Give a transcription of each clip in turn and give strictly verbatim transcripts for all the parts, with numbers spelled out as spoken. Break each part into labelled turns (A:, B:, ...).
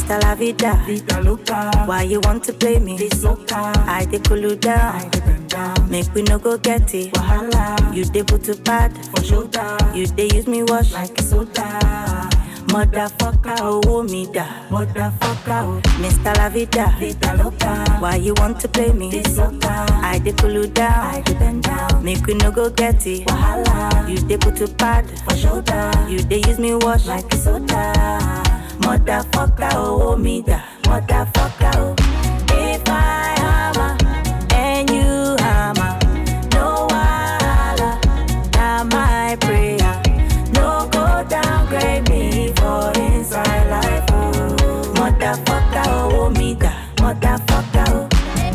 A: Mister La Vida,
B: Vida loca.
A: why you want to play me?
B: This loca.
A: I dey cool you down,
B: I dey bend down.
A: make we no go get it.
B: Wahala.
A: You dey put to bad,
B: For shoulder.
A: you dey use me wash.
B: Like a soda.
A: Motherfucker, oh me da.
B: Motherfucker. Oh.
A: Mister La Vida,
B: Vida loca.
A: why you want to play me?
B: This loca.
A: I dey cool you
B: I
A: down,
B: dey bend down.
A: make we no go get it.
B: Wahala.
A: You dey put to bad,
B: For shoulder.
A: you dey use me wash.
B: Like a soda.
A: Motherfucker, oh me da. Motherfucker, oh. If I hammer and you hammer, no wahala, na my prayer. No go downgrade me for inside life, oh. Motherfucker, oh me da. Motherfucker, oh.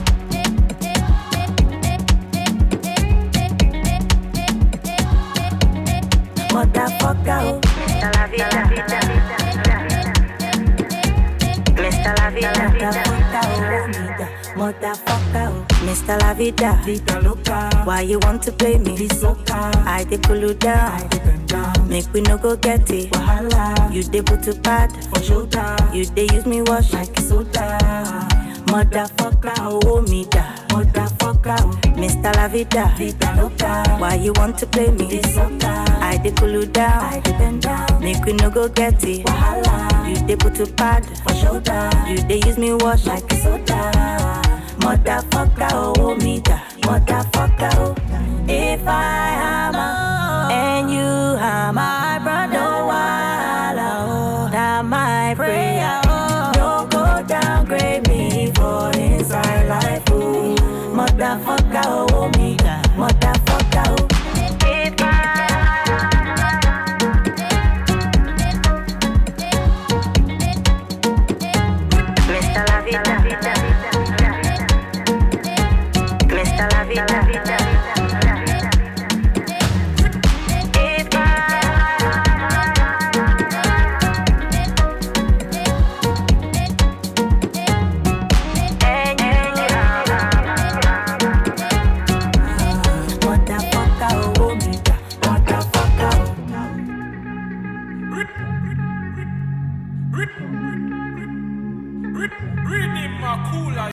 A: Motherfucker, oh. Mister La Vida, Mister La Vida, motherfucker, oh, me da. Motherfucker, oh. Mister La Vida,
B: Vida loca.
A: why you want to play me?
B: This loca.
A: I dey cool you
B: I
A: down,
B: dey bend down.
A: make we no go get it.
B: Wahala.
A: You dey put to bad,
B: For shoulder.
A: you dey use me wash.
B: Like a soda.
A: Motherfucker, oh me da.
B: Motherfucker. Oh.
A: Mister La Vida,
B: Vida loca.
A: why you want to play me?
B: This loca.
A: I dey cool you
B: I
A: down,
B: dey bend down.
A: make we no go get it.
B: Wahala.
A: You dey put to bad,
B: For shoulder.
A: you dey use me wash.
B: Like a soda.
A: Motherfucker, oh me da. Motherfucker, oh. If I hammer and you hammer, my brother, no wahala, oh. Now my prayer, oh. No go downgrade me for inside life, oh. Motherfucker.